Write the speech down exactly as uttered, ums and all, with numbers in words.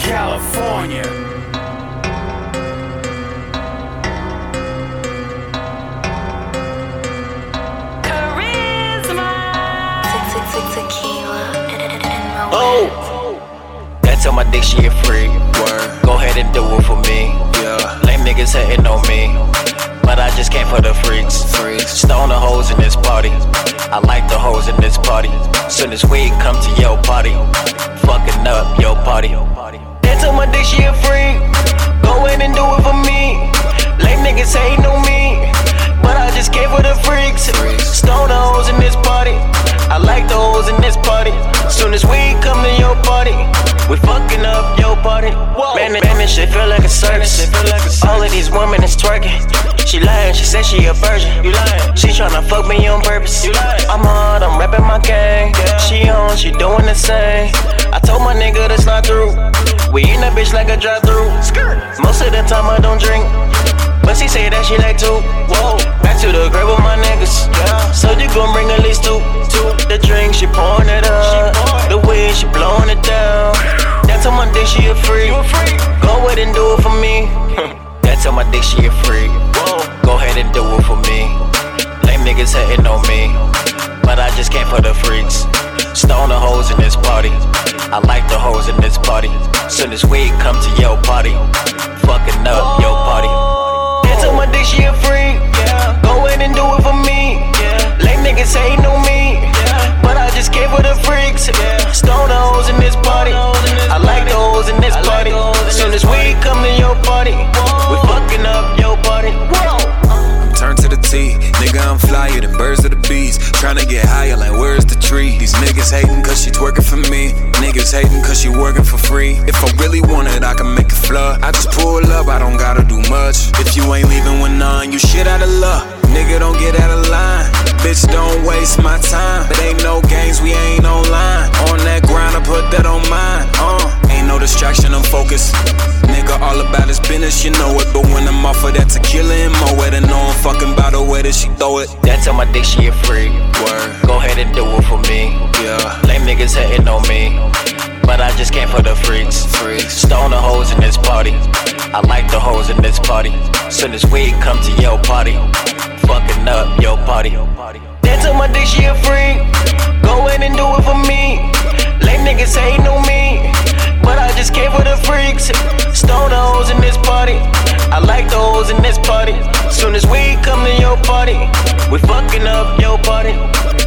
California. Oh, that's on my dick, she a freak. Word. Go ahead and do it for me. Yeah. Lame niggas hating on me, but I just came for the freaks. Freaks. Stone the hoes in this party. I like the hoes in this party. Soon as we come to your party, fucking up your party. That's on my dick, she a freak. Go ahead and do it for me. Lame niggas hating on me, but I just came for the freaks. Stone the hoes in this party. I like the hoes in this party. Soon as we come to your party, we fucking up your party. Man, man, this shit feel like a circus. All of these women is twerking. She lying, she said she a virgin. You lying? She tryna fuck me on purpose. You lying? I'm hard, I'm rapping my gang. She on, she doing the same. I told my nigga that's not through. We eatin' that bitch like a drive-through. Most of the time I don't drink, but she say that she like to. Whoa, back to the grave with my niggas. Yeah. So you gon' bring at least two. Two. The drink, she pouring it up. The weed, she blowing it down. That's on my dick, she a freak. Go ahead and do it for me. That's on my dick, she a freak. Go ahead and do it for me. Lame niggas hating on me, but I just came for the freaks. Stone the hoes in this party. I like the hoes in this party. Soon as we come to your party, fucking up your party. That's on my dick, she a freak. Go ahead and do it for me. Lame niggas hating on me, but I just came for the freaks. Stone the hoes in this party. I like the hoes in this party. Soon as we come to your party, we fucking up your party. Turn to the T, nigga, I'm flyer than birds of the bees. Tryna get higher, like where's the tree? These niggas hating cause she twerking for me. Niggas hating cause she working for free. If I really want it, I can make it flood. I just pull up, I don't gotta do much. If you ain't leaving with none, you shit out of luck. Nigga, don't get out of line. Bitch, don't waste my time. It ain't no games, we ain't online. On that grind, I put that on mine. Uh, ain't no distraction, I'm focused. Nigga, all about his business, you know it. But when I'm off of that tequila and more wet, I know I'm fucking by the way that she throw it. That's on my dick, she a freak. Word. Go ahead and do it for me. Yeah. Lame niggas hating on me, but I just came for the freaks. Freaks. Stone the hoes in this party. I like the hoes in this party. Soon as we come to your party, fucking up your party. That's on my dick, she a freak. Go ahead and do it for me. Lame niggas hating on me, but I just came for the freaks. Stone the hoes in this party. I like the hoes in this party. Soon as we come to your party, we fucking up your party.